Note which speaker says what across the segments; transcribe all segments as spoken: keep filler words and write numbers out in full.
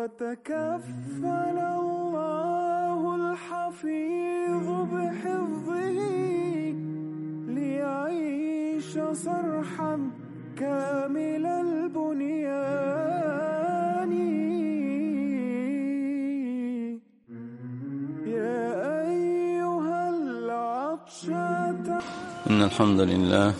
Speaker 1: وتكفل الله الحفيظ بحفظه ليعيش صرحا كامل البنيان. يا أيها العطشة
Speaker 2: إن الحمد لله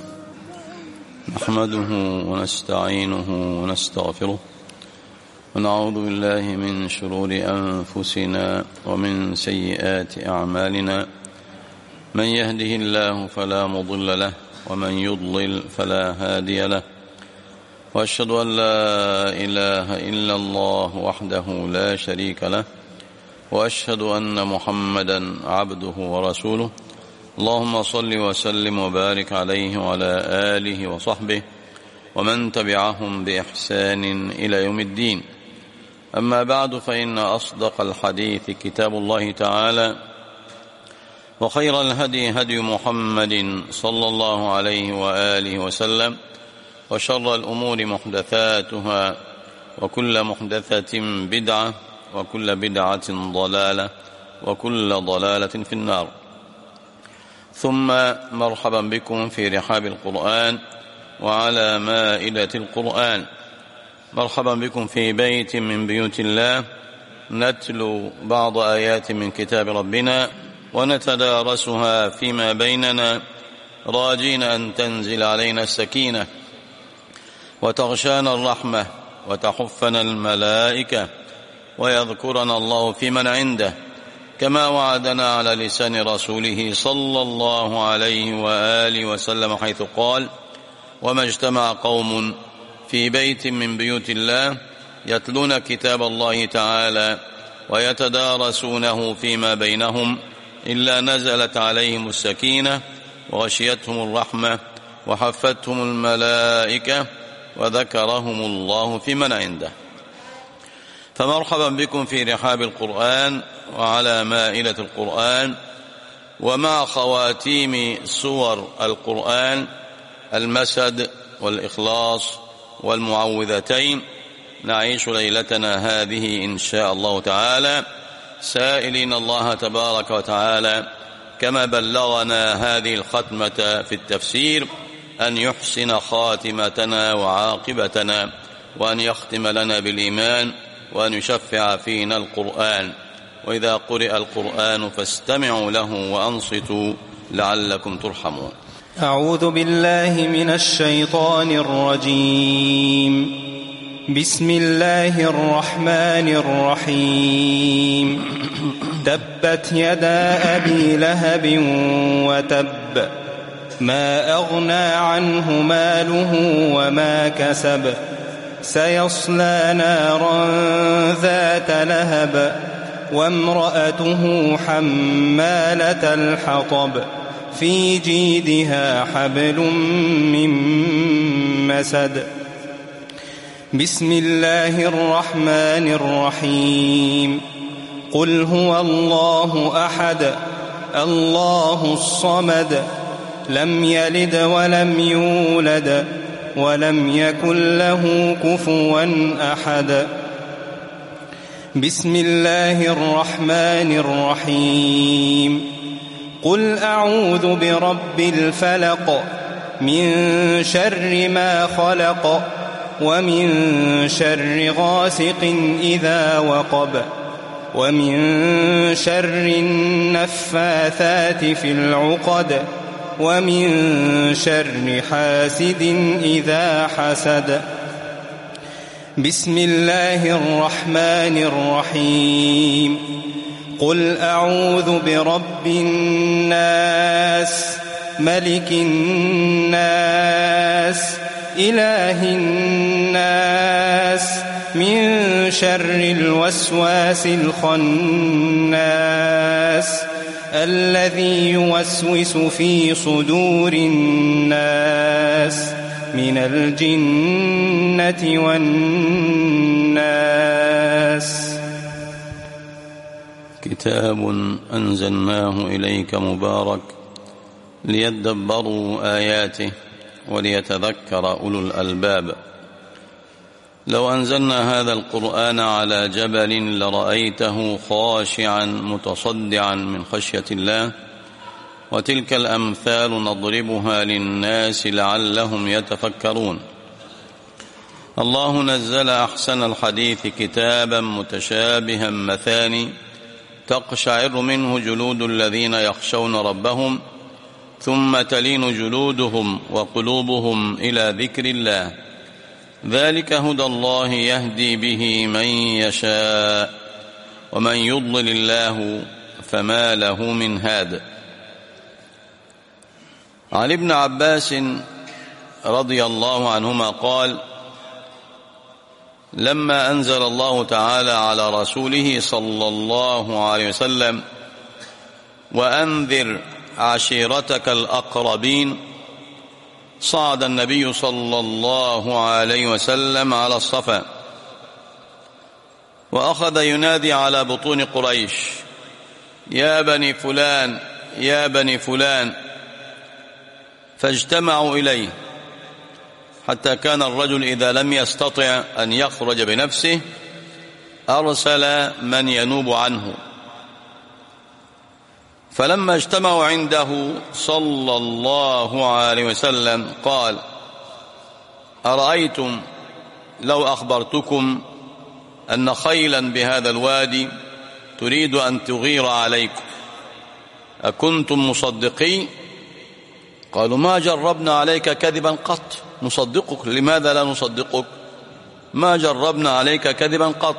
Speaker 2: نحمده ونستعينه ونستغفره ونعوذ بالله من شرور أنفسنا ومن سيئات أعمالنا. من يهده الله فلا مضل له ومن يضلل فلا هادي له، وأشهد أن لا إله إلا الله وحده لا شريك له، وأشهد أن محمدا عبده ورسوله. اللهم صل وسلم وبارك عليه وعلى آله وصحبه ومن تبعهم بإحسان إلى يوم الدين. أما بعد، فإن أصدق الحديث كتاب الله تعالى، وخير الهدي هدي محمد صلى الله عليه وآله وسلم، وشر الأمور محدثاتها، وكل محدثة بدعة، وكل بدعة ضلالة، وكل ضلالة في النار. ثم مرحبا بكم في رحاب القرآن وعلى مائدة القرآن. مرحبا بكم في بيت من بيوت الله نتلو بعض آيات من كتاب ربنا ونتدارسها فيما بيننا، راجين أن تنزل علينا السكينة وتغشانا الرحمة وتحفنا الملائكة ويذكرنا الله في من عنده، كما وعدنا على لسان رسوله صلى الله عليه وآله وسلم، حيث قال: وما اجتمع قوم في بيت من بيوت الله يتلون كتاب الله تعالى ويتدارسونه فيما بينهم إلا نزلت عليهم السكينة وغشيتهم الرحمة وحفتهم الملائكة وذكرهم الله في من عنده. فمرحبا بكم في رحاب القرآن وعلى مائلة القرآن، ومع خواتيم سور القرآن المسد والإخلاص والمعوذتين، نعيش ليلتنا هذه إن شاء الله تعالى، سائلين الله تبارك وتعالى كما بلغنا هذه الختمة في التفسير أن يحسن خاتمتنا وعاقبتنا، وأن يختم لنا بالإيمان، وأن يشفع فينا القرآن. وإذا قرئ القرآن فاستمعوا له وأنصتوا لعلكم ترحمون.
Speaker 3: أعوذ بالله من الشيطان الرجيم. بسم الله الرحمن الرحيم. تبت يدا أبي لهب وتب، ما أغنى عنه ماله وما كسب، سيصلى نارا ذات لهب، وامرأته حمالة الحطب، في جيدها حبل من مسد. بسم الله الرحمن الرحيم. قل هو الله أحد، الله الصمد، لم يلد ولم يولد ولم يكن له كفوا أحد. بسم الله الرحمن الرحيم. قل أعوذ برب الفلق، من شر ما خلق، ومن شر غاسق إذا وقب، ومن شر النفاثات في العقد، ومن شر حاسد إذا حسد. بسم الله الرحمن الرحيم. قل أعوذ برب الناس، ملك الناس، إله الناس، من شر الوسواس الخناس، الذي يوسوس في صدور الناس من الجنة والناس.
Speaker 2: كتاب أنزلناه إليك مبارك ليدبروا آياته وليتذكر أولو الألباب. لو أنزلنا هذا القرآن على جبل لرأيته خاشعا متصدعا من خشية الله وتلك الأمثال نضربها للناس لعلهم يتفكرون. الله نزل أحسن الحديث كتابا متشابها مثاني تقشعر منه جلود الذين يخشون ربهم ثم تلين جلودهم وقلوبهم إلى ذكر الله ذلك هدى الله يهدي به من يشاء ومن يضلل الله فما له من هاد. عن ابن عباس رضي الله عنهما قال: لما أنزل الله تعالى على رسوله صلى الله عليه وسلم وأنذر عشيرتك الأقربين صعد النبي صلى الله عليه وسلم على الصفا وأخذ ينادي على بطون قريش: يا بني فلان يا بني فلان، فاجتمعوا إليه حتى كان الرجل إذا لم يستطع أن يخرج بنفسه أرسل من ينوب عنه. فلما اجتمعوا عنده صلى الله عليه وسلم قال: أرأيتم لو أخبرتكم أن خيلا بهذا الوادي تريد أن تغير عليكم أكنتم مصدقين؟ قالوا: ما جربنا عليك كذبا قط. نصدقك، لماذا لا نصدقك؟ ما جربنا عليك كذبا قط.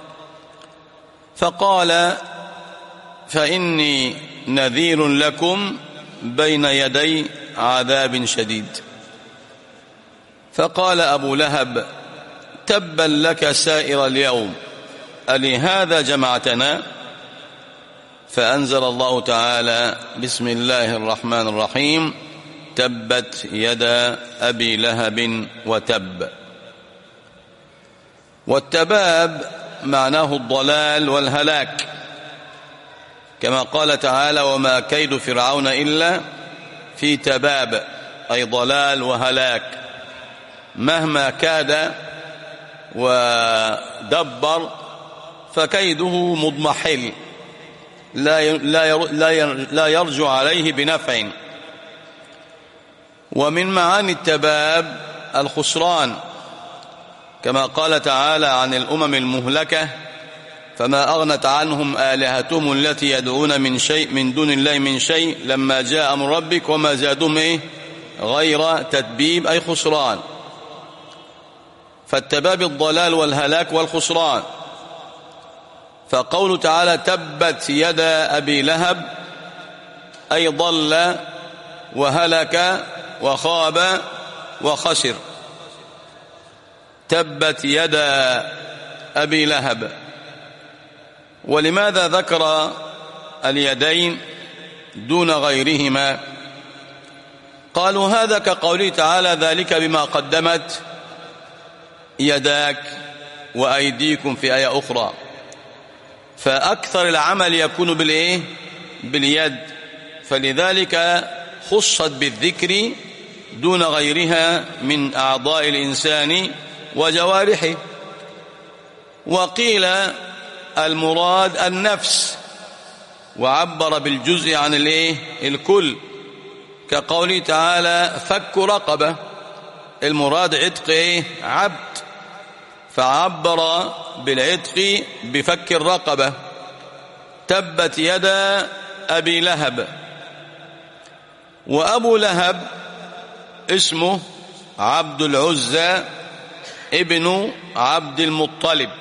Speaker 2: فقال: فإني نذير لكم بين يدي عذاب شديد. فقال أبو لهب: تبا لك سائر اليوم، ألهذا جمعتنا؟ فأنزل الله تعالى: بسم الله الرحمن الرحيم، تبت يدا أبي لهب وتب. والتباب معناه الضلال والهلاك، كما قال تعالى: وما كيد فرعون إلا في تباب، أي ضلال وهلاك. مهما كاد ودبر فكيده مضمحل، لا يرجع عليه بنفع. ومن معاني التباب الخسران، كما قال تعالى عن الأمم المهلكة: فما أغنت عنهم آلهتهم التي يدعون من شيء من دون الله من شيء لما جاء أمر ربك وما زادهم إيه؟ غير تتبيب، أي خسران. فالتباب الضلال والهلاك والخسران. فقول تعالى: تبت يدا أبي لهب، أي ضل وهلك وخاب وخسر. تبت يدا أبي لهب. ولماذا ذكر اليدين دون غيرهما؟ قالوا: هذا كقوله تعالى: ذلك بما قدمت يداك وأيديكم، في آية أخرى. فأكثر العمل يكون بالإيه؟ باليد، فلذلك خصت بالذكر دون غيرها من أعضاء الإنسان وجوارحه. وقيل المراد النفس، وعبر بالجزء عن الايه؟ الكل، كقوله تعالى: فك رقبة، المراد عتق ايه؟ عبد، فعبر بالعتق بفك الرقبة. تبت يدا أبي لهب. وأبو لهب اسمه عبد العزى ابن عبد المطلب.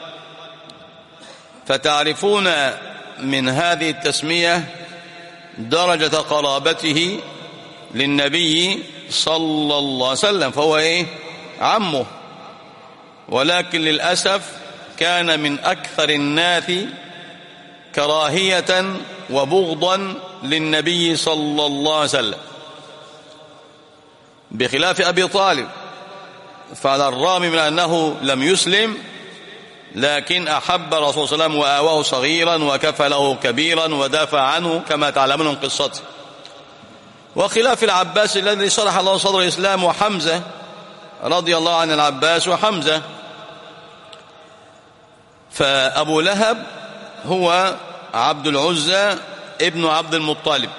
Speaker 2: فتعرفون من هذه التسمية درجة قرابته للنبي صلى الله عليه وسلم، فهو إيه؟ عمه. ولكن للأسف كان من أكثر الناس كراهية وبغضا للنبي صلى الله عليه وسلم، بخلاف أبي طالب، فعلى الرغم من أنه لم يسلم لكن أحب الرسول صلى الله عليه وسلم وآواه صغيرا وكفله كبيرا ودافع عنه، كما تعلمون قصته. وخلاف العباس الذي شرح الله صدر الإسلام، وحمزة رضي الله عن العباس وحمزة، فأبو لهب هو عبد العزى ابن عبد المطلب،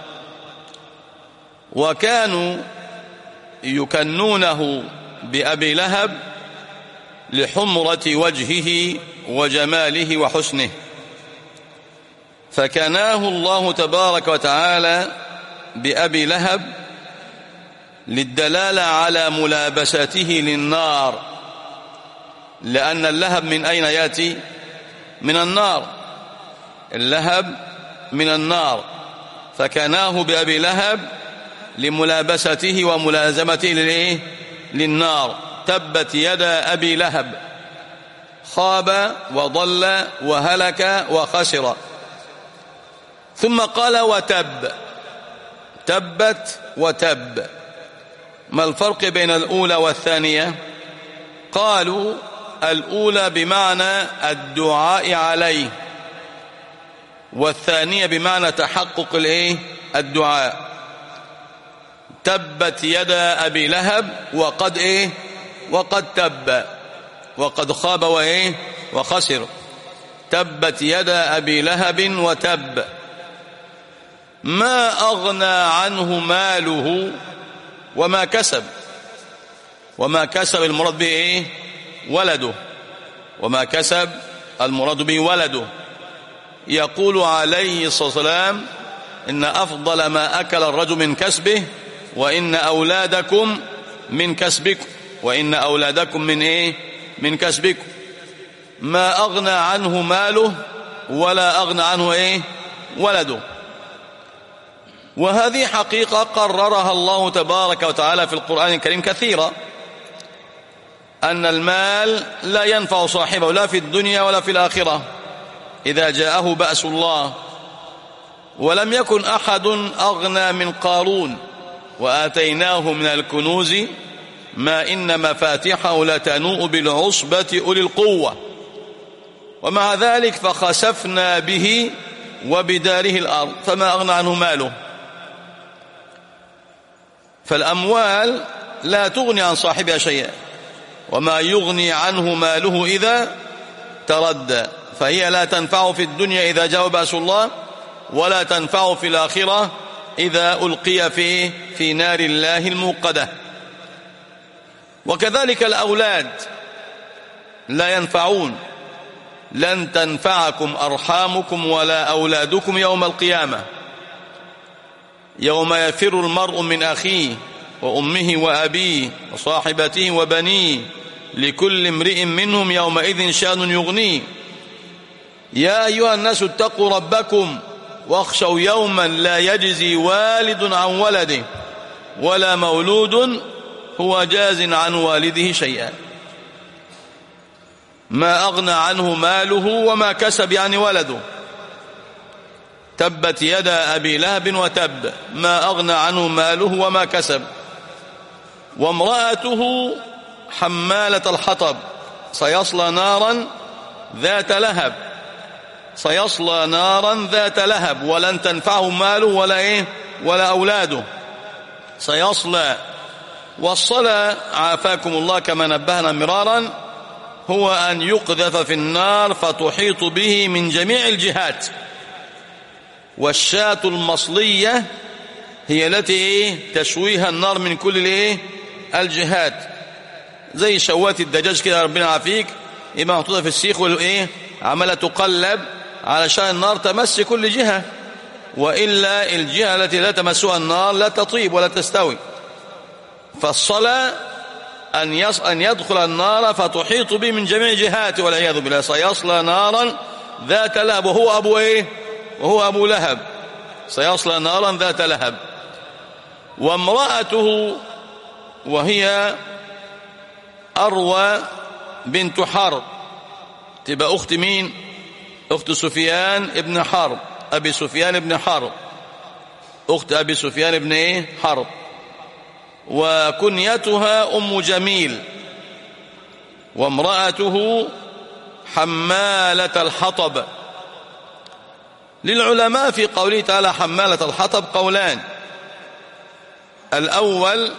Speaker 2: وكانوا يكنونه بأبي لهب لحمرة وجهه وجماله وحسنه، فكناه الله تبارك وتعالى بأبي لهب للدلالة على ملابسته للنار، لأن اللهب من أين يأتي؟ من النار، اللهب من النار، فكناه بأبي لهب لملابسته وملازمته للإيه؟ للنار. تبت يدا أبي لهب، خاب وضل وهلك وخسر. ثم قال وتب، تبت وتب. ما الفرق بين الأولى والثانية؟ قالوا الأولى بمعنى الدعاء عليه، والثانية بمعنى تحقق الايه؟ الدعاء. تبت يدا أبي لهب وقد ايه؟ وقد تب، وقد خاب وايه؟ وخسر. تبت يدا أبي لهب وتب ما أغنى عنه ماله وما كسب. وما كسب المراد به ايه؟ ولده. وما كسب المراد به ولده. يقول عليه الصلاة والسلام إن أفضل ما أكل الرجل من كسبه وإن أولادكم من كسبكم، وإن أولادكم من إيه؟ من كسبكم. ما أغنى عنه ماله ولا أغنى عنه إيه؟ ولده. وهذه حقيقة قررها الله تبارك وتعالى في القرآن الكريم كثيرا، أن المال لا ينفع صاحبه لا في الدنيا ولا في الآخرة إذا جاءه بأس الله. ولم يكن أحد أغنى من قارون، وآتيناه من الكنوز ما إن مفاتحه لتنوء بالعصبة أولي القوة. ومع ذلك فخسفنا به وبداره الأرض فما أغنى عنه ماله. فالأموال لا تغني عن صاحبها شيئا، وما يغني عنه ماله إذا تردى، فهي لا تنفع في الدنيا إذا جاء بأس الله، ولا تنفع في الآخرة إذا ألقي في في نار الله الموقدة. وكذلك الأولاد لا ينفعون. لن تنفعكم أرحامكم ولا أولادكم يوم القيامة، يوم يفر المرء من أخيه وأمه وأبيه وصاحبته وبنيه لكل امرئ منهم يومئذ شأن يغنيه. يا أيها الناس اتقوا ربكم واخشوا يوما لا يجزي والد عن ولده ولا مولود هو جاز عن والده شيئا. ما أغنى عنه ماله وما كسب يعني ولده. تبت يدا أبي لهب وتب ما أغنى عنه ماله وما كسب. وامرأته حمالة الحطب سيصلى نارا ذات لهب، سيصلى نارا ذات لهب ولن تنفعه ماله ولا إيه ولا أولاده. سيصلى. والصلاة عافاكم الله كما نبهنا مرارا هو أن يقذف في النار فتحيط به من جميع الجهات. والشاة المصلية هي التي تشويها النار من كل الجهات، زي شوات الدجاج كده ربنا عافيك، إما محطوطة في السيخ والإيه عمالة تقلب علشان النار تمس كل جهة، وإلا الجهة التي لا تمسها النار لا تطيب ولا تستوي. فالصلاة أن أن يدخل النار فتحيط به من جميع جهاته والعياذ بالله. سيصلى نارا ذات لهب وهو أبو إيه وهو أبو لهب. سيصلى نارا ذات لهب. وامرأته وهي أروى بنت حرب، تبقى أخت مين؟ أخت سفيان ابن حرب، أبي سفيان ابن حرب، أخت أبي سفيان ابن إيه حرب. وكنيتها أم جميل. وامرأته حمالة الحطب. للعلماء في قوله تعالى حمالة الحطب قولان. الأول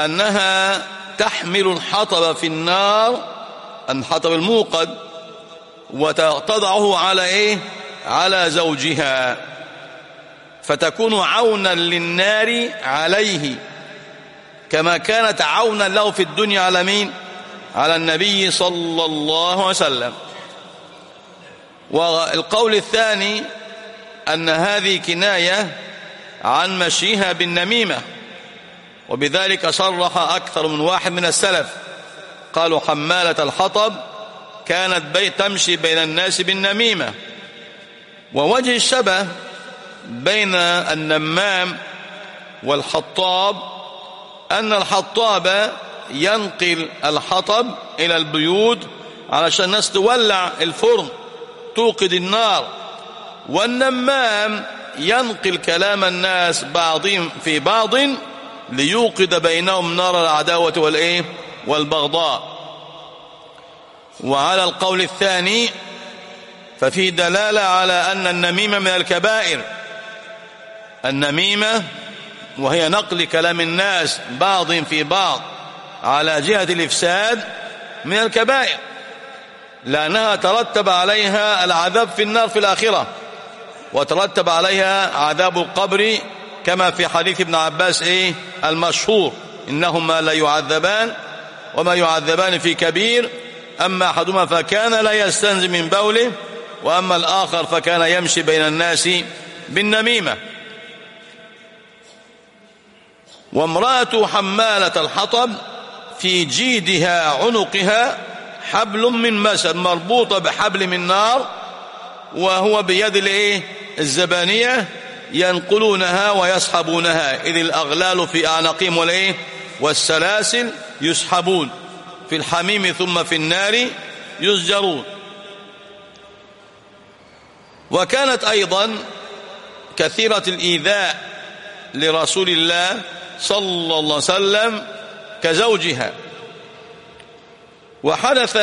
Speaker 2: أنها تحمل الحطب في النار، الحطب الموقد وتضعه على إيه؟ على زوجها، فتكون عونا للنار عليه كما كانت عونا له في الدنيا على مين؟ على النبي صلى الله عليه وسلم. والقول الثاني أن هذه كناية عن مشيها بالنميمة، وبذلك صرح أكثر من واحد من السلف، قالوا حمالة الحطب كانت بي تمشي بين الناس بالنميمة. ووجه الشبه بين النمام والحطاب أن الحطاب ينقل الحطب إلى البيوت علشان الناس تولع الفرن توقد النار، والنمام ينقل كلام الناس بعضهم في بعض ليوقد بينهم نار العداوة والإيه؟ والبغضاء. وعلى القول الثاني ففي دلالة على أن النميمة من الكبائر. النميمة وهي نقل كلام الناس بعض في بعض على جهة الإفساد من الكبائر، لأنها ترتب عليها العذاب في النار في الآخرة، وترتب عليها عذاب القبر كما في حديث ابن عباس إيه المشهور: إنهما لا يعذبان وما يعذبان في كبير، أما أحدهما فكان لا يستنزي من بوله، وأما الآخر فكان يمشي بين الناس بالنميمة. وامرأة حمالة الحطب في جيدها عنقها حبل من مسد، مربوطة بحبل من نار، وهو بيد الايه الزبانية ينقلونها ويسحبونها، إذ الأغلال في أعناقهم والايه والسلاسل يسحبون في الحميم ثم في النار يزجرون. وكانت أيضا كثيرة الإيذاء لرسول الله صلى الله عليه وسلم كزوجها. وحدث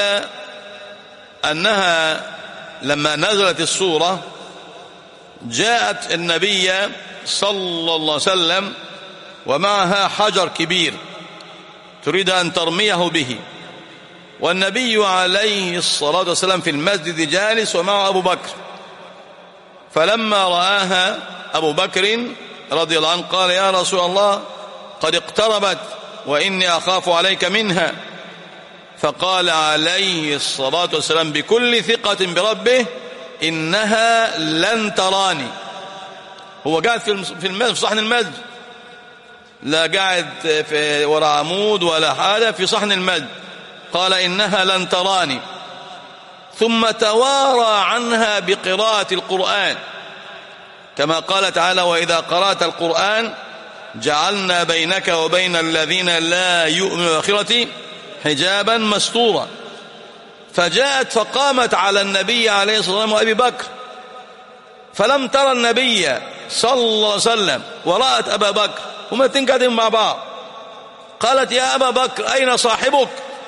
Speaker 2: أنها لما نزلت السورة جاءت النبي صلى الله عليه وسلم ومعها حجر كبير تريد أن ترميه به، والنبي عليه الصلاة والسلام في المسجد جالس ومعه أبو بكر، فلما رآها أبو بكر رضي الله عنه قال: يا رسول الله قد اقتربت وإني أخاف عليك منها. فقال عليه الصلاة والسلام بكل ثقة بربه: إنها لن تراني. هو قاعد في المسجد في صحن المسجد، لا قاعد في وراء عمود ولا حاجة، في صحن المسجد. قال: إنها لن تراني. ثم توارى عنها بقراءة القرآن كما قال تعالى: وإذا قرأت القرآن جعلنا بينك وبين الذين لا يؤمنون بالآخرة حجابا مستورا. فجاءت فقامت على النبي عليه الصلاة والسلام وأبي بكر، فلم ترى النبي صلى الله عليه وسلم ورأت أبا بكر، هما تنقدم مع بعض. قالت: يا أبا بكر أين صاحبك؟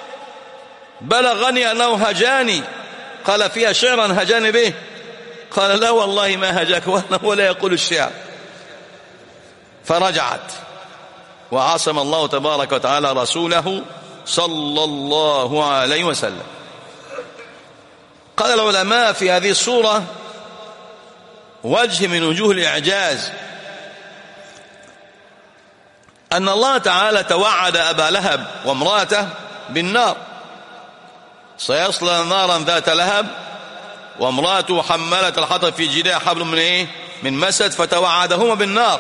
Speaker 2: بلغني أنه هجاني. قال: فيها شعرا هجاني به؟ قال: لا والله ما هجاك ولا يقول الشعر. فرجعت وعصم الله تبارك وتعالى رسوله صلى الله عليه وسلم. قال العلماء في هذه السورة وجه من وجوه الإعجاز أن الله تعالى توعد أبا لهب وامرأته بالنار، سيصلى نارا ذات لهب، وامرأته حمالة الحطب في جيدها حبل من ايه من مسد، فتوعدهما بالنار.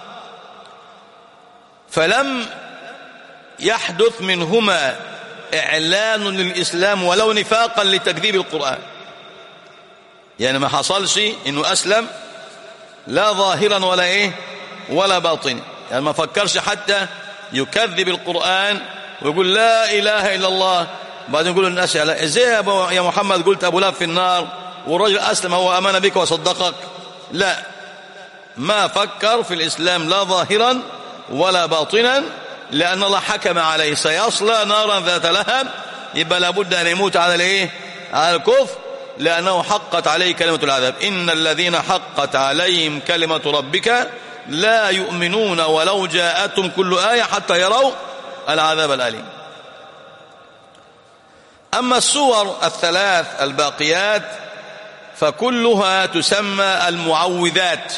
Speaker 2: فلم يحدث منهما إعلان للإسلام ولو نفاقا لتكذيب القرآن، يعني ما حصلش إنه أسلم لا ظاهرا ولا إيه ولا باطن، يعني ما فكرش حتى يكذب القرآن ويقول لا إله إلا الله، بعدين يقول الناس إزاي يا محمد قلت أبو لهب في النار والرجل أسلم هو أمن بك وصدقك؟ لا، ما فكر في الإسلام لا ظاهرا ولا باطنا، لأن الله حكم عليه سيصلى نارا ذات لهب، يبقى لابد أن يموت على الإيه على الكفر، لأنه حقت عليه كلمة العذاب: إن الذين حقت عليهم كلمة ربك لا يؤمنون ولو جاءتهم كل آية حتى يروا العذاب الأليم. أما السور الثلاث الباقيات فكلها تسمى المعوذات.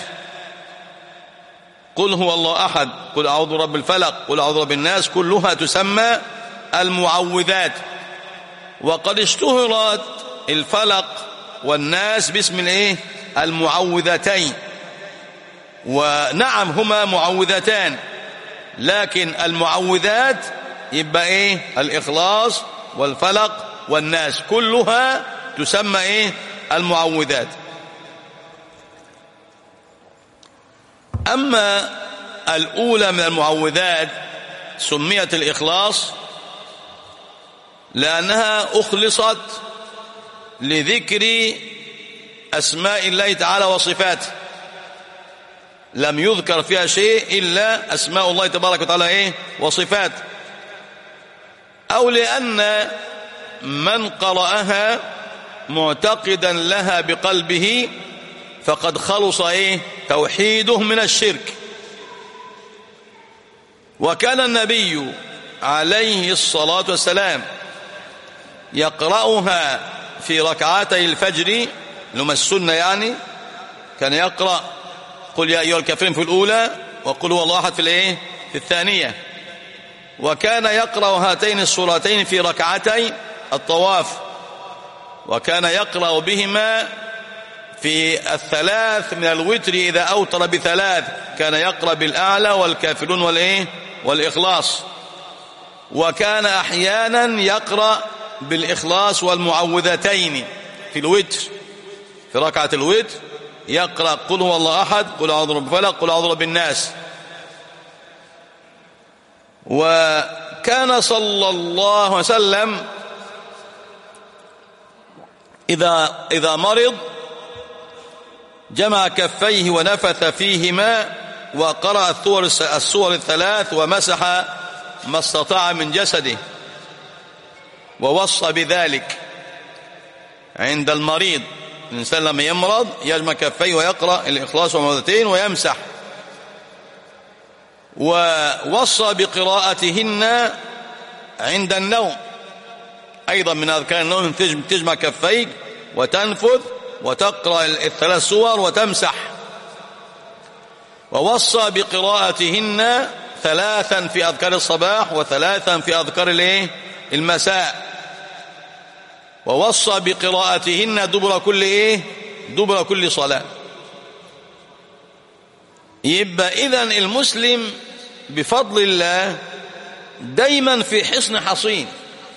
Speaker 2: قل هو الله أحد، قل أعوذ برب الفلق، قل أعوذ برب الناس، كلها تسمى المعوذات. وقد اشتهرت الفلق والناس باسم الايه المعوذتين، ونعم هما معوذتان، لكن المعوذات يبقى ايه الإخلاص والفلق والناس، كلها تسمى ايه المعوذات. أما الأولى من المعوذات سميت الإخلاص لأنها أخلصت لذكر أسماء الله تعالى وصفاته، لم يذكر فيها شيء إلا أسماء الله تبارك وتعالى إيه وصفاته، أو لأن من قرأها معتقدا لها بقلبه فقد خلص إيه توحيده من الشرك. وكان النبي عليه الصلاة والسلام يقرأها في ركعتي الفجر لما السنة يعني، كان يقرأ قل يا أيها الكافرون في الأولى وقل هو الله أحد في الإيه في الثانية، وكان يقرأ هاتين السورتين في ركعتي الطواف، وكان يقرأ بهما في الثلاث من الوتر إذا أوتر بثلاث، كان يقرأ بالأعلى والكافرون والإيه والإخلاص، وكان أحيانا يقرأ بالإخلاص والمعوذتين في الوتر، في ركعة الوتر يقرأ قل هو الله أحد، قل أعوذ برب الفلق، قل أعوذ برب الناس. وكان صلى الله عليه وسلم إذا إذا مرض جمع كفيه ونفث فيهما وقرأ السور الثلاث ومسح ما استطاع من جسده، ووصى بذلك عند المريض. الإنسان لما يمرض يجمع كفيه ويقرأ الإخلاص والمعوذتين ويمسح، ووصى بقراءتهن عند النوم أيضا من أذكار النوم، تجمع كفيك وتنفذ وتقرأ الثلاث سور وتمسح. ووصى بقراءتهن ثلاثا في أذكار الصباح وثلاثا في أذكار الايه المساء، ووصى بقراءتهن دبر كل ايه دبر كل صلاة. يبقى إذن المسلم بفضل الله دايما في حصن حصين،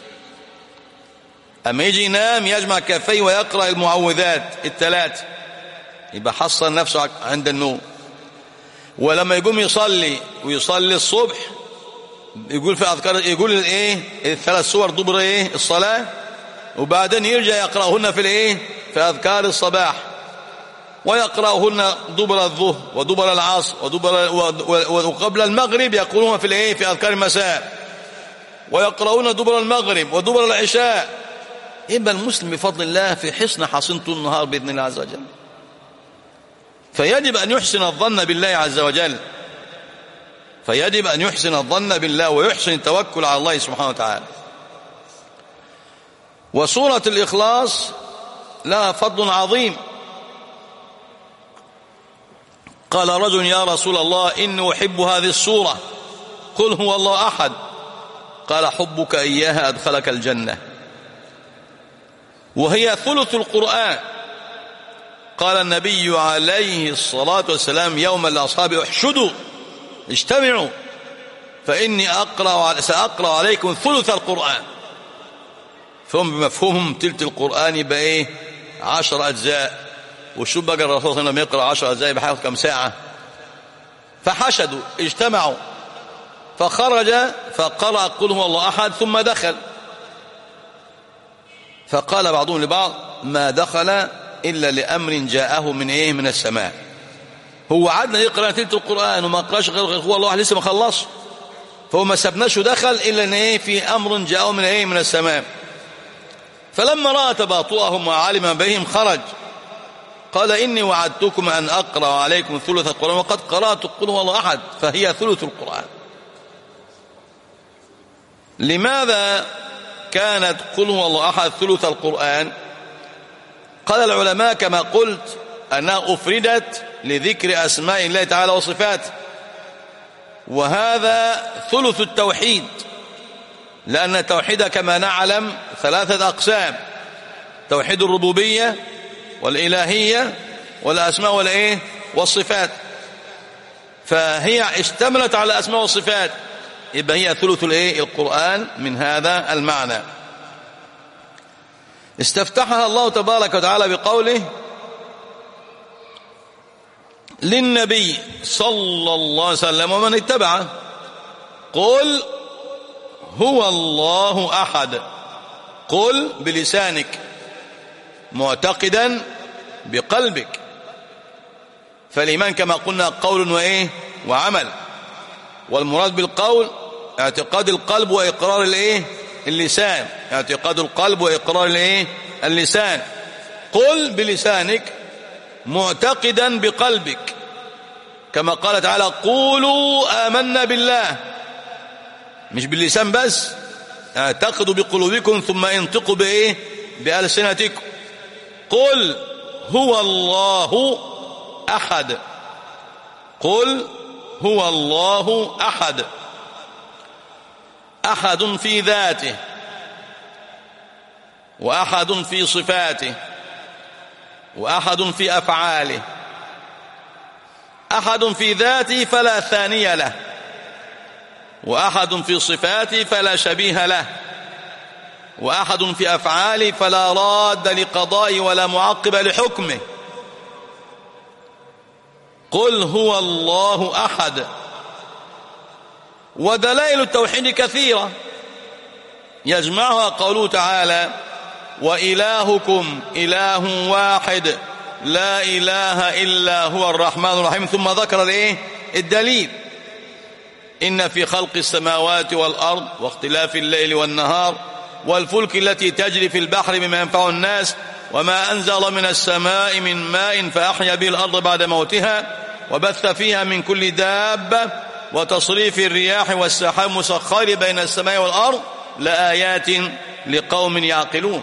Speaker 2: أما يجي ينام يجمع كفيه ويقرأ المعوذات الثلاث، يبقى حصن نفسه عند النوم. ولما يقوم يصلي ويصلي الصبح يقول في أذكار يقول الايه الثلاث سور دبر ايه الصلاة، وبعدين يرجع يقرأهن في الايه في أذكار الصباح، ويقرأهن دبر الظهر ودبر العصر ودبر وقبل المغرب يقولون في الايه في أذكار المساء، ويقرؤون دبر المغرب ودبر العشاء. يبقى المسلم بفضل الله في حصن حصين طول النهار بإذن الله عز وجل. فيجب أن يحسن الظن بالله عز وجل، فيجب أن يحسن الظن بالله ويحسن التوكل على الله سبحانه وتعالى. وسورة الإخلاص لها فضل عظيم. قال رجل يا رسول الله إني أحب هذه السورة، قل هو الله أحد، قال حبك إياها أدخلك الجنة، وهي ثلث القرآن. قال النبي عليه الصلاة والسلام يوما لأصحابه احشدوا اجتمعوا فإني أقرأ سأقرأ عليكم ثلث القرآن. فهم بمفهومهم تلت القرآن يبقى إيه عشر أجزاء، وشو بقى الرسول صلى الله عليه وسلم يقرأ عشر أجزاء بحيث كم ساعة؟ فحشدوا اجتمعوا فخرج فقرأ قل هو الله أحد ثم دخل، فقال بعضهم لبعض ما دخل إلا لأمر جاءه من إيه من السماء. هو عدنا يقرأ تلت القرآن وما قرأش غير هو الله لسه ما خلص، فهو ما سبناش دخل إلا إن إيه في أمر جاءه من إيه من السماء. فلما رأى تباطؤهم وعلم بهم خرج قال إني وعدتكم أن أقرأ عليكم ثلث القرآن وقد قرأت قل هو الله أحد فهي ثلث القرآن. لماذا كانت قل هو الله أحد ثلث القرآن؟ قال العلماء كما قلت أنها أفردت لذكر أسماء الله تعالى وصفاته، وهذا ثلث التوحيد، لأن التوحيد كما نعلم ثلاثة أقسام: توحيد الربوبية والإلهية والأسماء والإيه والصفات، فهي اشتملت على الأسماء والصفات، يبقى هي ثلث الإيه القرآن من هذا المعنى. استفتحها الله تبارك وتعالى بقوله للنبي صلى الله عليه وسلم ومن اتبعه: قل هو الله أحد. قل بلسانك معتقدا بقلبك، فالإيمان كما قلنا قول وإيه وعمل، والمراد بالقول اعتقاد القلب وإقرار الإيه اللسان، اعتقاد القلب وإقرار الإيه اللسان. قل بلسانك معتقدا بقلبك، كما قال تعالى: قولوا آمنا بالله، مش باللسان بس، اعتقدوا بقلوبكم ثم انطقوا بإيه بألسنتكم. قل هو الله أحد. قل هو الله أحد، أحد في ذاته، وأحد في صفاته، وأحد في أفعاله. أحد في ذاته فلا ثاني له، وأحد في صفاته فلا شبيه له، وأحد في أفعاله فلا راد لقضائه ولا معقب لحكمه. قل هو الله أحد. ودلائل التوحيد كثيرة يجمعها قوله تعالى: وإلهكم إله واحد لا إله إلا هو الرحمن الرحيم. ثم ذكر الإيه الدليل: إن في خلق السماوات والأرض واختلاف الليل والنهار والفلك التي تجري في البحر بما ينفع الناس وما أنزل من السماء من ماء فأحيا به الأرض بعد موتها وبث فيها من كل دابة وتصريف الرياح والسحاب مسخر بين السماء والأرض لآيات لقوم يعقلون.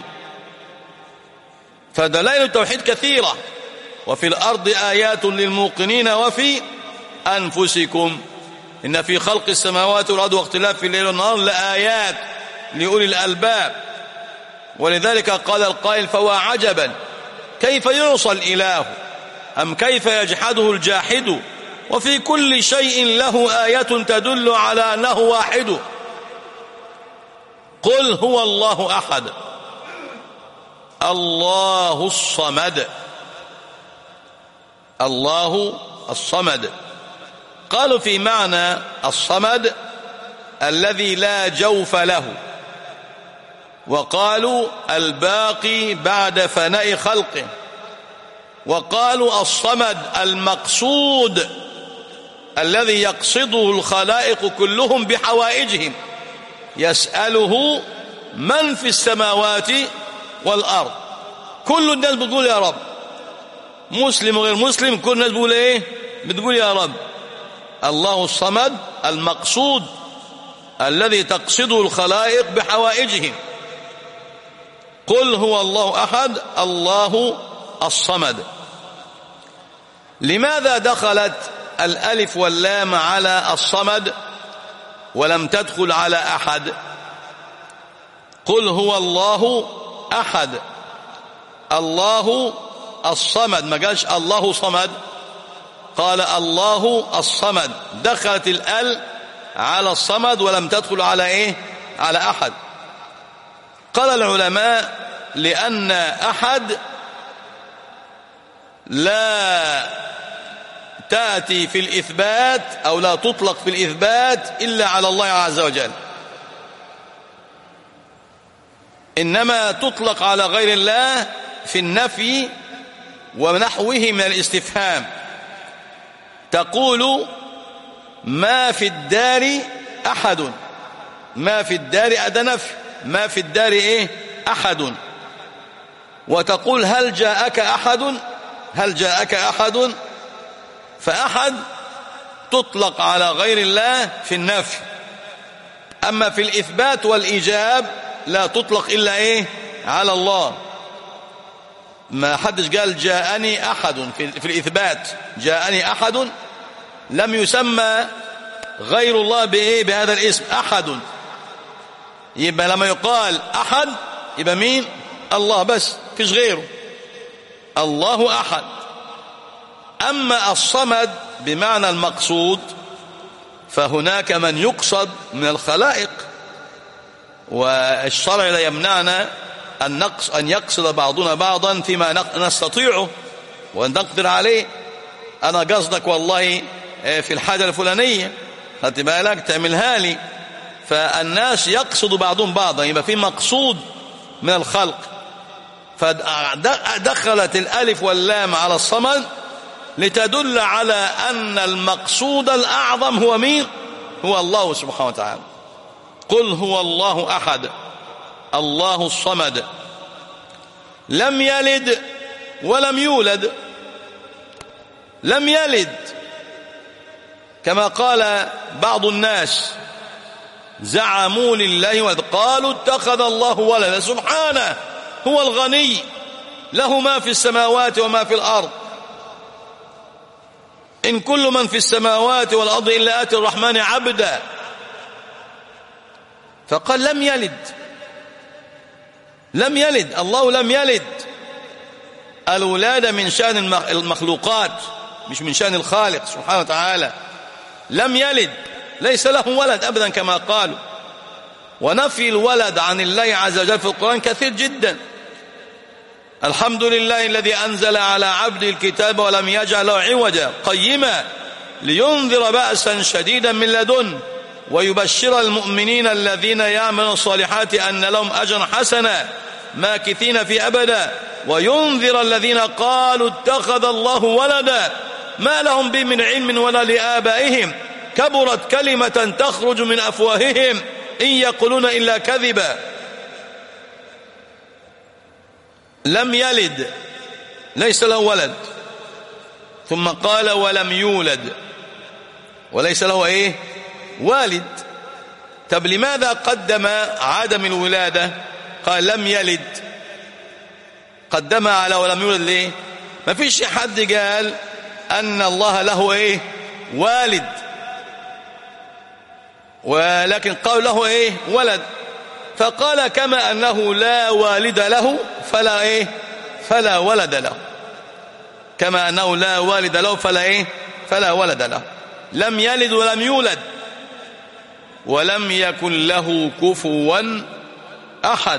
Speaker 2: فدلائل التوحيد كثيرة، وفي الأرض آيات للموقنين وفي أنفسكم إن في خلق السماوات والأرض واختلاف الليل والنهار لآيات لأولي الألباب. ولذلك قال القائل: فهو عجبا كيف يعصى الإله أم كيف يجحده الجاحد، وفي كل شيء له آية تدل على أنه واحد. قل هو الله أحد الله الصمد. الله الصمد قالوا في معنى الصمد الذي لا جوف له، وقالوا الباقي بعد فناء خلقه، وقالوا الصمد المقصود الذي يقصده الخلائق كلهم بحوائجهم، يسأله من في السماوات والأرض. كل الناس بتقول يا رب، مسلم وغير مسلم، كل الناس بتقول ايه؟ بتقول يا رب. الله الصمد المقصود الذي تقصده الخلائق بحوائجهم. قل هو الله أحد الله الصمد. لماذا دخلت الألف واللام على الصمد ولم تدخل على أحد؟ قل هو الله أحد الله الصمد، ما قالش الله صمد، قال الله الصمد. دخلت الأل على الصمد ولم تدخل على إيه؟ على أحد. قال العلماء: لأن أحد لا تأتي في الإثبات أو لا تطلق في الإثبات إلا على الله عز وجل، إنما تطلق على غير الله في النفي ونحوه من الاستفهام. تقول ما في الدار أحد، ما في الدار أدى نفي، ما في الدار إيه؟ أحد. وتقول هل جاءك أحد، هل جاءك أحد، فأحد تطلق على غير الله في النفي. أما في الإثبات والإيجاب لا تطلق إلا إيه على الله. ما حدش قال جاءني أحد في, في الإثبات، جاءني أحد لم يسمى غير الله بإيه بهذا الاسم أحد. يبقى لما يقال أحد يبقى مين؟ الله بس، فيش غيره، الله أحد. أما الصمد بمعنى المقصود فهناك من يقصد من الخلائق، والشرع لا يمنعنا أن, نقص أن يقصد بعضنا بعضا فيما نستطيعه ونقدر عليه. أنا قصدك والله في الحاجة الفلانية، خدت بالك تعملها لي، فالناس يقصد بعضهم بعضا، يبقى في مقصود من الخلق. فدخلت الألف واللام على الصمد لتدل على أن المقصود الأعظم هو مين؟ هو الله سبحانه وتعالى. قل هو الله أحد الله الصمد لم يلد ولم يولد. لم يلد كما قال بعض الناس زعموا لله وإذ قالوا اتخذ الله ولدا. سبحانه، هو الغني له ما في السماوات وما في الأرض، إن كل من في السماوات والأرض إلا آتي الرحمن عبدا. فقال لم يلد، لم يلد، الله لم يلد. الولادة من شأن المخلوقات مش من شأن الخالق سبحانه وتعالى. لم يلد، ليس له ولد أبدا كما قالوا. ونفي الولد عن الله عز وجل في القرآن كثير جدا. الحمد لله الذي أنزل على عبده الكتاب ولم يجعل له عوجا قيما لينذر بأسا شديدا من لدنه ويبشر المؤمنين الذين يعملون الصالحات أن لهم أجرا حسنا ماكثين في أبدا وينذر الذين قالوا اتخذ الله ولدا ما لهم به من علم ولا لآبائهم كبرت كلمة تخرج من أفواههم إن يقولون إلا كذبا. لم يلد، ليس له ولد. ثم قال ولم يولد، وليس له ايه والد. طب لماذا قدم عدم الولادة؟ قال لم يلد، قدمها على ولم يولد ليه؟ ما فيش حد قال أن الله له ايه والد، ولكن قال له ايه ولد. فقال كما أنه لا والد له فلا ايه فلا ولد له، كما أنه لا والد له فلا ايه فلا ولد له. لم يلد ولم يولد ولم يكن له كفوا أحد.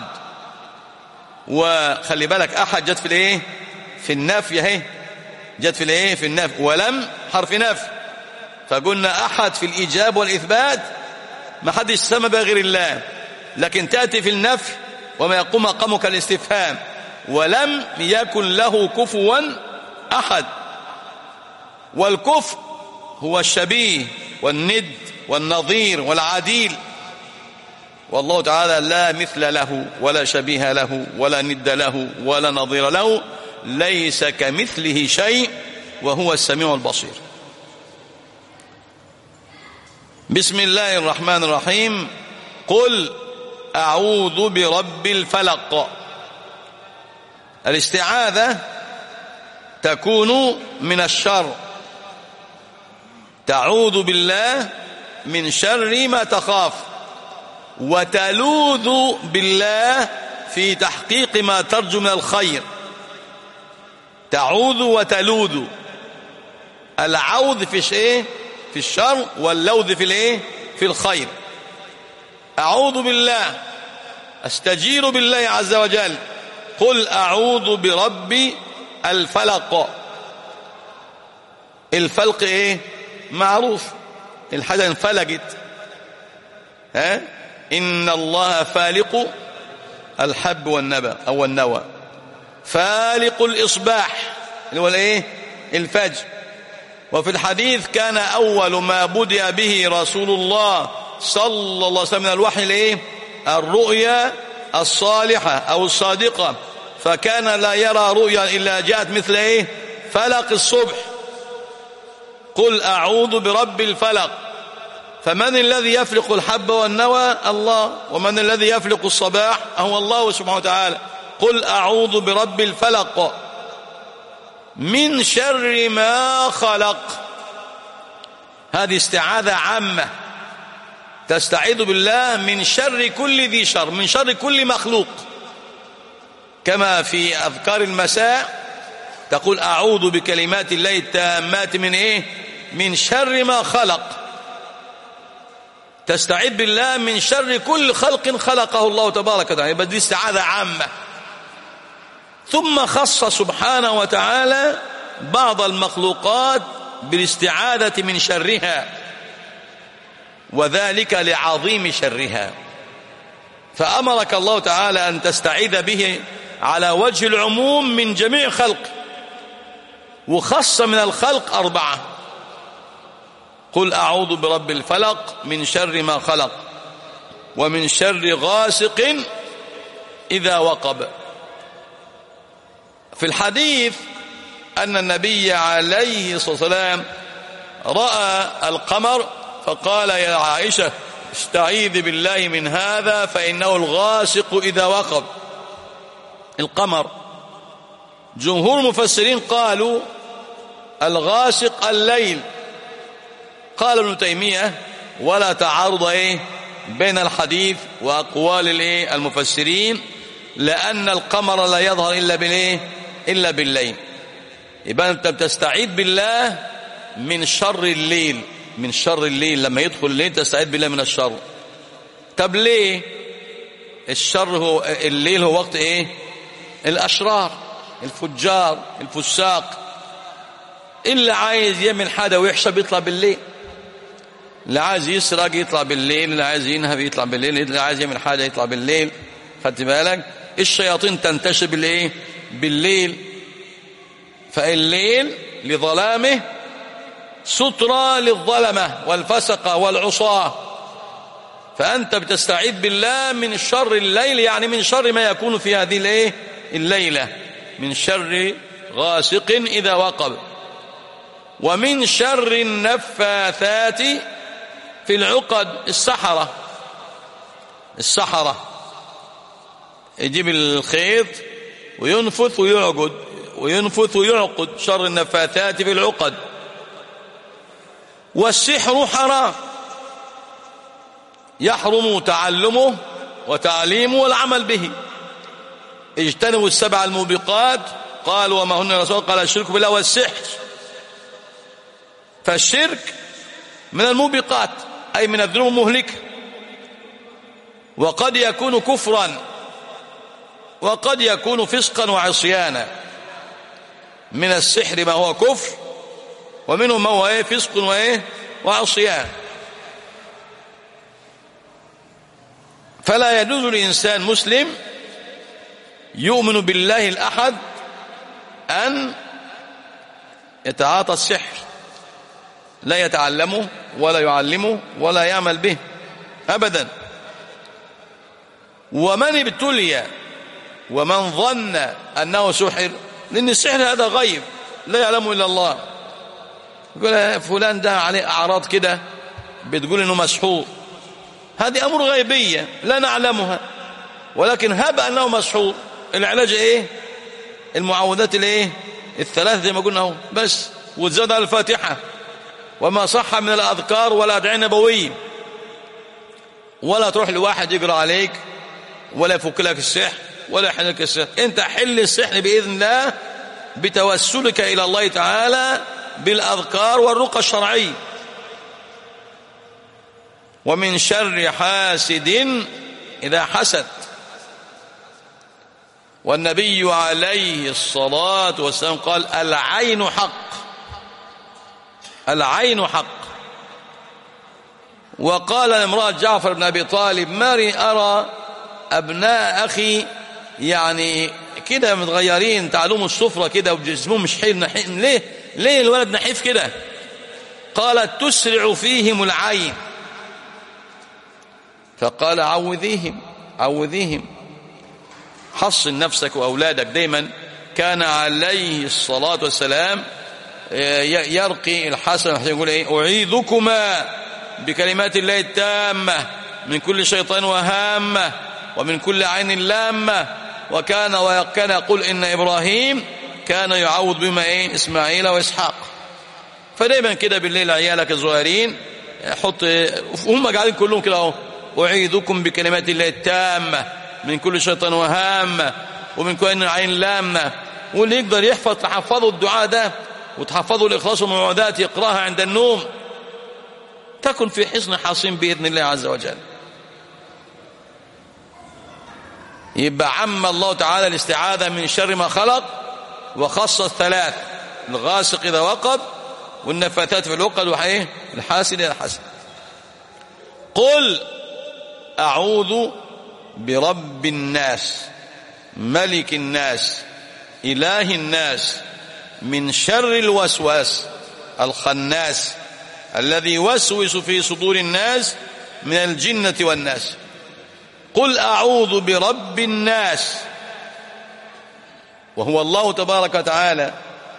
Speaker 2: وخلي بالك أحد جت في الايه في النفي اهي، جت في الايه في النفي، ولم حرف نفي. فقلنا أحد في الإيجاب والإثبات ما حدش سمى بها غير الله، لكن تأتي في النفي وما يقوم مقامك الاستفهام. ولم يكن له كفوا أحد. والكفء هو الشبيه والند والنظير والعديل، والله تعالى لا مثل له ولا شبيه له ولا ند له ولا نظير له، ليس كمثله شيء وهو السميع البصير. بسم الله الرحمن الرحيم. قل أعوذ برب الفلق. الاستعاذة تكون من الشر، تعوذ بالله من شر ما تخاف، وتلوذ بالله في تحقيق ما ترجو من الخير. تعوذ وتلوذ، العوذ في شيء في الشر واللوذ في الايه في الخير. أعوذ بالله، أستجير بالله عز وجل. قل أعوذ برب الفلق. الفلق ايه معروف، الحاجة انفلقت، ها إن الله فالق الحب والنبى أو النوى، فالق الإصباح اللي هو الايه الفجر. وفي الحديث كان أول ما بدأ به رسول الله صلى الله عليه وسلم من الوحي الايه الرؤيا الصالحة أو الصادقة، فكان لا يرى رؤيا إلا جاءت مثل ايه فلق الصبح. قل أعوذ برب الفلق، فمن الذي يفلق الحب والنوى؟ الله. ومن الذي يفلق الصباح؟ هو الله سبحانه وتعالى. قل أعوذ برب الفلق من شر ما خلق. هذه استعاذة عامة، تستعيذ بالله من شر كل ذي شر، من شر كل مخلوق، كما في أذكار المساء تقول أعوذ بكلمات الله التامات من إيه؟ من شر ما خلق. تستعيذ بالله من شر كل خلق خلقه الله تبارك وتعالى، يبقى دي استعاذة عامة. ثم خص سبحانه وتعالى بعض المخلوقات بالاستعاذة من شرها، وذلك لعظيم شرها. فأمرك الله تعالى أن تستعيذ به على وجه العموم من جميع خلق، وخص من الخلق أربعة. قل أعوذ برب الفلق من شر ما خلق، ومن شر غاسق إذا وقب. في الحديث أن النبي عليه الصلاة والسلام رأى القمر فقال يا عائشة استعيذي بالله من هذا فإنه الغاسق إذا وقب. القمر جمهور المفسرين قالوا الغاسق الليل. قال ابن تيمية ولا تعارض ايه بين الحديث وأقوال الايه المفسرين، لأن القمر لا يظهر إلا بالايه إلا بالليل. يبقى أنت بتستعيذ بالله من شر الليل، من شر الليل. لما يدخل الليل تستعيذ بالله من الشر. طب ليه الشر؟ هو الليل هو وقت ايه؟ الأشرار، الفجار، الفساق. اللي عايز يعمل حاجة وحشة بيطلع بالليل، اللي عايز يسرق يطلع بالليل، اللي عايز ينهب يطلع بالليل، اللي عايز يعمل حاجة يطلع بالليل. خدت بالك؟ الشياطين تنتشر بالايه؟ بالليل. فالليل لظلامه سترى للظلمة والفسقة والعصاة. فأنت بتستعيذ بالله من شر الليل، يعني من شر ما يكون في هذه الايه الليلة، من شر غاسق إذا وقب، ومن شر النفاثات في العقد. السحرة السحرة يجيب الخيط وينفث ويعقد وينفث ويعقد، شر النفاثات في العقد. والسحر حرام، يحرم تعلمه وتعليمه والعمل به. اجتنبوا السبع الموبقات. قال وما هن الرسول؟ قال الشرك بالله والسحر. فالشرك من الموبقات أي من الذنوب المهلكة، وقد يكون كفرا وقد يكون فسقا وعصيانا. من السحر ما هو كفر، ومنه ما هو ايه فسق وايه وعصيان. فلا يجوز لإنسان مسلم يؤمن بالله الأحد أن يتعاطى السحر، لا يتعلمه ولا يعلمه ولا يعمل به أبدا. ومن ابتلي ومن ظن أنه سحر، لأن السحر هذا غيب لا يعلمه إلا الله. يقول فلان ده عليه أعراض كده بتقول إنه مسحور، هذه أمور غيبية لا نعلمها، ولكن هب أنه مسحور. العلاج إيه؟ المعوذات الإيه الثلاث زي ما قلنا اهو بس، وتزاد على الفاتحة وما صح من الأذكار ولا أدعية نبوية. ولا تروح لواحد يقرأ عليك ولا يفك لك السحر ولا يحل لك السحر. أنت حل السحر بإذن الله بتوسلك إلى الله تعالى بالأذكار والرقى الشرعية. ومن شر حاسد إذا حسد. والنبي عليه الصلاة والسلام قال العين حق، العين حق. وقال لامرأة جعفر بن أبي طالب ما لي أرى أبناء أخي يعني كده متغيرين، تعلموا السفرة كده وجسمهم مش حيل نحيف، ليه ليه الولد نحيف كده؟ قالت تسرع فيهم العين. فقال عوذيهم عوذيهم، حصن نفسك وأولادك دايما. كان عليه الصلاة والسلام يرقي الحسن يقول ايه أعيذكما بكلمات الله التامة من كل شيطان وهامة ومن كل عين لامة. وكان وكان يقول إن إبراهيم كان يعوض بما إيه إسماعيل وإسحاق. فدايما كده بالليل عيالك الصغيرين حط هم قاعدين كلهم كده اهو أعيذكم بكلمات الله التامة من كل شيطان وهامة ومن كل عين لامة. واللي يقدر يحفظ تحفظوا الدعاء ده وتحفظوا الإخلاص والمعوذات يقراها عند النوم تكن في حصن حصين بإذن الله عز وجل. يبقى عم الله تعالى الاستعاذة من شر ما خلق وخص الثلاث: الغاسق إذا وقب والنفاثات في العقد وحيه الحاسد إذا حسد. قل أعوذ برب الناس ملك الناس إله الناس من شر الوسواس الخناس الذي يوسوس في صدور الناس من الجنة والناس. قل أعوذ برب الناس وهو الله تبارك وتعالى.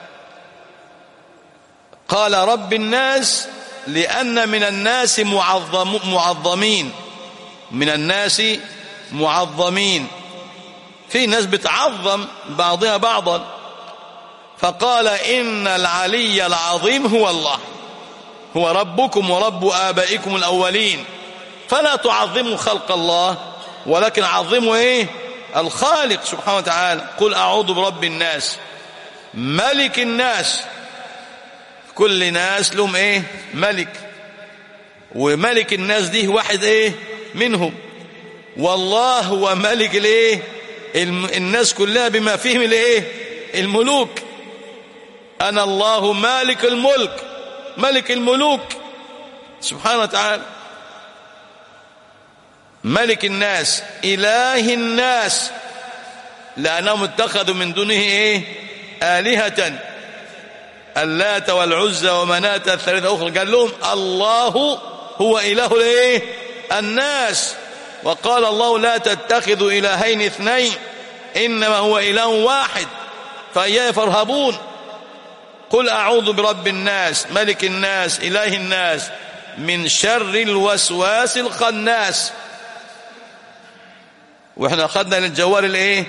Speaker 2: قال رب الناس لأن من الناس معظم معظمين من الناس معظمين في ناس بتعظم بعضها بعضا، فقال إن العلي العظيم هو الله هو ربكم ورب آبائكم الأولين، فلا تعظموا خلق الله ولكن عظموا إيه الخالق سبحانه وتعالى. قل أعوذ برب الناس ملك الناس. كل ناس لهم إيه ملك، وملك الناس دي واحد إيه منهم، والله هو ملك الإيه الناس كلها بما فيهم الإيه الملوك. أنا الله مالك الملك ملك الملوك سبحانه وتعالى. ملك الناس إله الناس لأنهم اتخذوا من دونه إيه آلهة اللات والعزى ومناة الثالثة أخرى. قال لهم الله هو إله الإيه الناس. وقال الله لا تتخذوا إلهين اثنين إنما هو إله واحد فإياي فارهبون. قل أعوذ برب الناس ملك الناس إله الناس من شر الوسواس الخناس. وإحنا أخذنا للجوار الإيه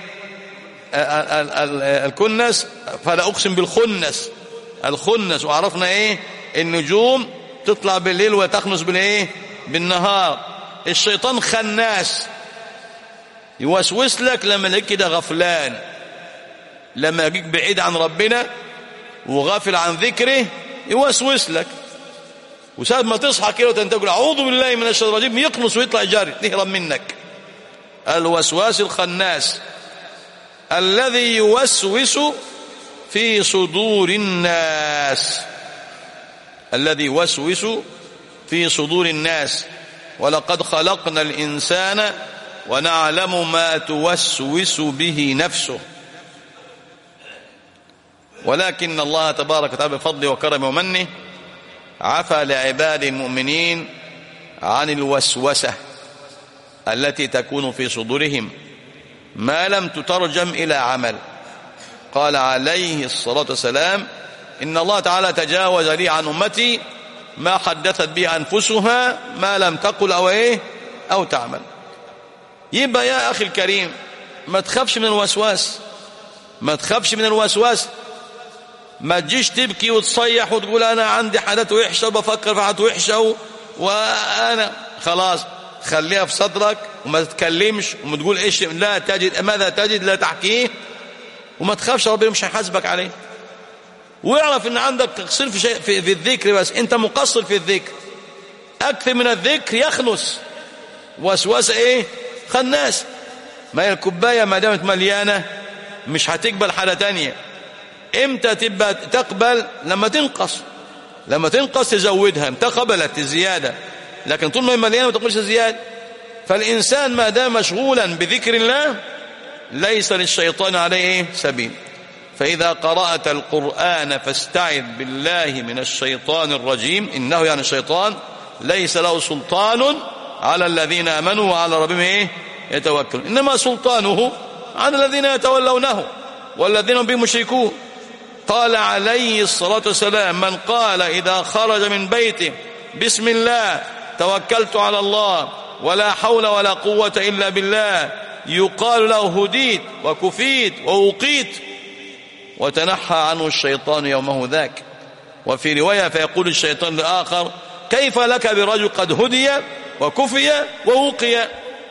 Speaker 2: الكنس، فلا أقسم بالخنس الخنس. وعرفنا إيه النجوم تطلع بالليل وتخنس بالإيه بالنهار. الشيطان خناس يوسوس لك لما لك كده غفلان، لما يجيك بعيد عن ربنا وغافل عن ذكره يوسوس لك، وساعة ما تصحى كده وتنتقل أعوذ بالله من الشيطان الرجيم يقنص ويطلع جاري يهرب منك. الوسواس الخناس الذي يوسوس في صدور الناس الذي يوسوس في صدور الناس. ولقد خلقنا الإنسان ونعلم ما توسوس به نفسه ولكن الله تبارك وتعالى بفضله وكرمه ومنه عفى لعباد المؤمنين عن الوسوسة التي تكون في صدورهم ما لم تترجم إلى عمل. قال عليه الصلاة والسلام إن الله تعالى تجاوز لي عن أمتي ما حدثت به أنفسها ما لم تقل أو إيه أو تعمل. يبقى يا أخي الكريم ما تخافش من الوسواس ما تخافش من الوسواس ما تجيش تبكي وتصيح وتقول أنا عندي حاجات وحشة وبفكر في حاجات وحشة وأنا خلاص خليها في صدرك وما تتكلمش وما تقول إيش لا تجد ماذا تجد لا تحكيه وما تخافش ربنا مش هيحاسبك عليه. واعرف ان عندك تقصير في شيء في, في الذكر، بس انت مقصر في الذكر. اكثر من الذكر يخنس وسواس ايه خناس. ما هي الكوبايه ما دامت مليانه مش هتقبل حاجه تانية. امتى تبقى تقبل؟ لما تنقص لما تنقص تزودها. انت قبلت الزياده لكن طول ما هي مليانه ما تقبلش زياده. فالانسان ما دام مشغولا بذكر الله ليس للشيطان عليه سبيل. فإذا قرأت القرآن فاستعذ بالله من الشيطان الرجيم إنه يعني الشيطان ليس له سلطان على الذين آمنوا وعلى ربهم إيه يتوكلون، إنما سلطانه على الذين يتولونه والذين هم به مشركون. قال عليه الصلاة والسلام من قال إذا خرج من بيته بسم الله توكلت على الله ولا حول ولا قوة إلا بالله، يقال له هديت وكفيت ووقيت، وتنحى عنه الشيطان يومه ذاك. وفي رواية فيقول الشيطان لآخر: كيف لك برجل قد هدي وكفي ووقي؟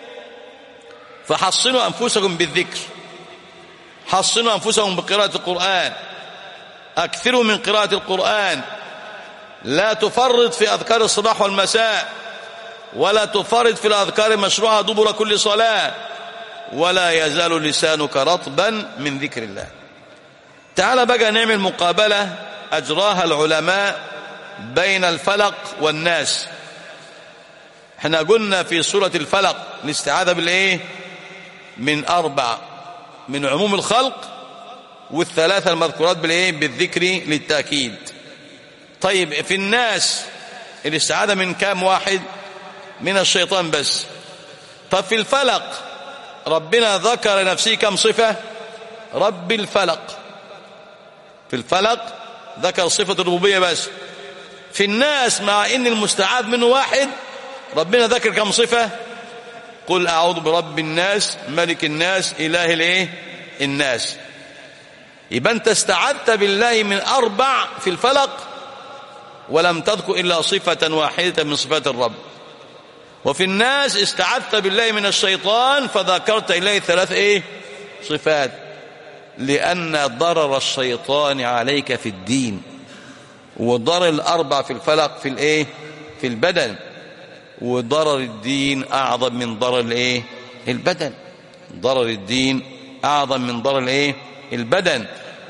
Speaker 2: فحصنوا أنفسكم بالذكر، حصنوا أنفسكم بقراءة القرآن، أكثروا من قراءة القرآن، لا تفرط في أذكار الصباح والمساء، ولا تفرط في الأذكار المشروعة دبر كل صلاة، ولا يزال لسانك رطبا من ذكر الله. تعال بقى نعمل مقابلة أجراها العلماء بين الفلق والناس. احنا قلنا في سورة الفلق الاستعاذة بالإيه؟ من أربع، من عموم الخلق، والثلاثة المذكورات بالإيه؟ بالذكر للتأكيد. طيب في الناس الاستعاذة من كام واحد؟ من الشيطان بس. طب في الفلق ربنا ذكر لنفسه كم صفة؟ رب الفلق. في الفلق ذكر صفة الربوبية بس. في الناس مع ان المستعاذ منه واحد ربنا ذكر كم صفة؟ قل أعوذ برب الناس ملك الناس إله الايه؟ الناس. يبقى انت استعذت بالله من أربع في الفلق ولم تذكر إلا صفة واحدة من صفات الرب. وفي الناس استعذت بالله من الشيطان فذكرت إليه ثلاث ايه؟ صفات، لأن ضرر الشيطان عليك في الدين، وضرر الأربع في الفلق في الايه؟ في البدن، وضرر الدين أعظم من ضرر الايه؟ البدن. ضرر الدين أعظم من ضرر الايه؟ البدن.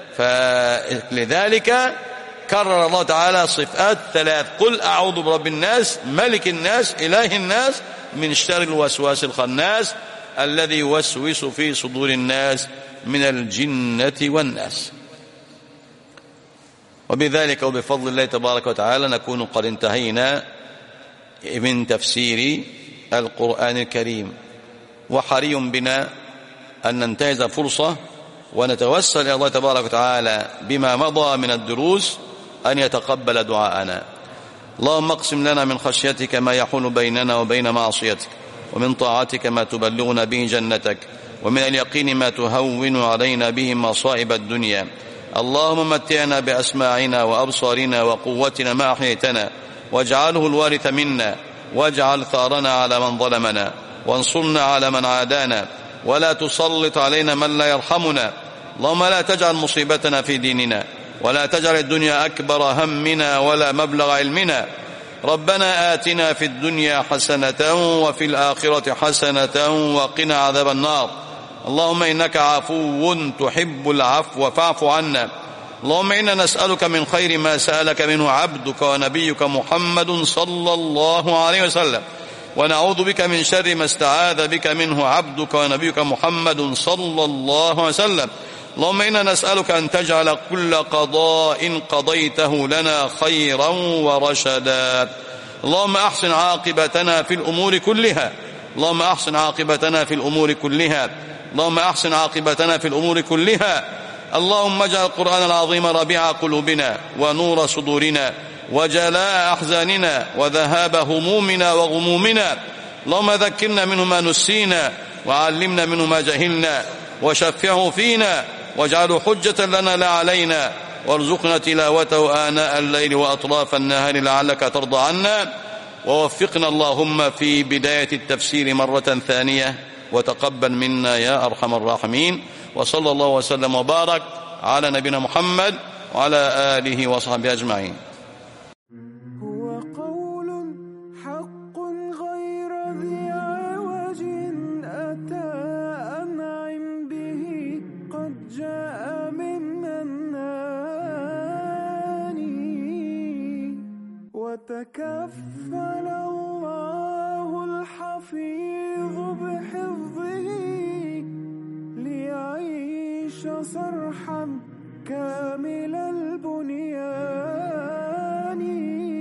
Speaker 2: فلذلك كرر الله تعالى صفات ثلاث: قل أعوذ برب الناس ملك الناس إله الناس من شر الوسواس الخناس الذي يوسوس في صدور الناس من الجنة والناس. وبذلك وبفضل الله تبارك وتعالى نكون قد انتهينا من تفسير القرآن الكريم، وحري بنا أن ننتهز فرصة ونتوسل إلى الله تبارك وتعالى بما مضى من الدروس أن يتقبل دعاءنا. اللهم اقسم لنا من خشيتك ما يحول بيننا وبين معصيتك، ومن طاعتك ما تبلغنا به جنتك، ومن اليقين ما تهون علينا به مصائب الدنيا. اللهم متعنا بأسماعنا وأبصارنا وقوتنا ما أحييتنا، واجعله الوارث منا، واجعل ثارنا على من ظلمنا، وانصرنا على من عادانا، ولا تسلط علينا من لا يرحمنا. اللهم لا تجعل مصيبتنا في ديننا، ولا تجعل الدنيا أكبر همنا ولا مبلغ علمنا. ربنا آتنا في الدنيا حسنة وفي الآخرة حسنة وقنا عذاب النار. اللهم إنك عفو تحب العفو فاعف عنا. اللهم إنا نسألك من خير ما سألك منه عبدك ونبيك محمد صلى الله عليه وسلم، ونعوذ بك من شر ما استعاذ بك منه عبدك ونبيك محمد صلى الله عليه وسلم. اللهم إنا نسألك أن تجعل كل قضاء قضيته لنا خيرا ورشدا. اللهم أحسن عاقبتنا في الأمور كلها، اللهم أحسن عاقبتنا في الأمور كلها، اللهم أحسن عاقبتنا في الأمور كلها. اللهم اجعل القرآن العظيم ربيع قلوبنا ونور صدورنا وجلاء أحزاننا وذهاب همومنا وغمومنا. اللهم ذكرنا منه ما نسينا، وعلمنا منه ما جهلنا، وشفعه فينا، واجعله حجة لنا لا علينا، وارزقنا تلاوته آناء الليل وأطراف النهار لعلك ترضى عنا. ووفقنا اللهم في بداية التفسير مرة ثانية، وتقبل منا يا أرحم الراحمين. وصلى الله وسلم وبارك على نبينا محمد وعلى آله وصحبه أجمعين.
Speaker 1: هو قول حق غير ذي عوج أتى أنعم به قد جاء من منان، وتكفل الله الحفيظ بحفظه ليعيش صرحا كامل البنيان.